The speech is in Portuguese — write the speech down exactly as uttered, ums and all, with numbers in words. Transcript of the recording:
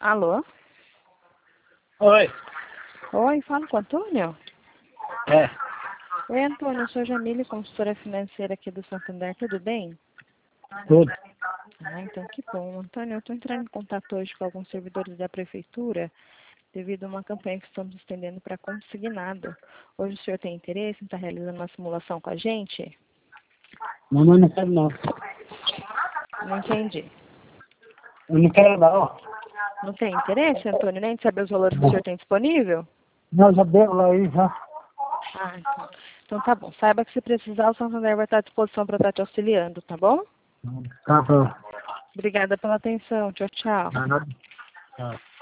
Alô? Oi. Oi, fala com o Antônio? É. Oi, Antônio, eu sou a Jamile, consultora financeira aqui do Santander, tudo bem? Tudo. Ah, então que bom. Antônio, eu estou entrando em contato hoje com alguns servidores da prefeitura devido a uma campanha que estamos estendendo para consignado. Hoje o senhor tem interesse em estar realizando uma simulação com a gente? Não, mas não quero não. Não entendi. Eu não quero não. Não tem interesse, Antônio, nem de saber os valores que o senhor tem disponível? Não, já deu lá aí, já. Ah, então, então tá bom. Saiba que se precisar, o Santander vai estar à disposição para estar te auxiliando, tá bom? Tá bom. Obrigada pela atenção. Tchau, tchau. Tá, tá.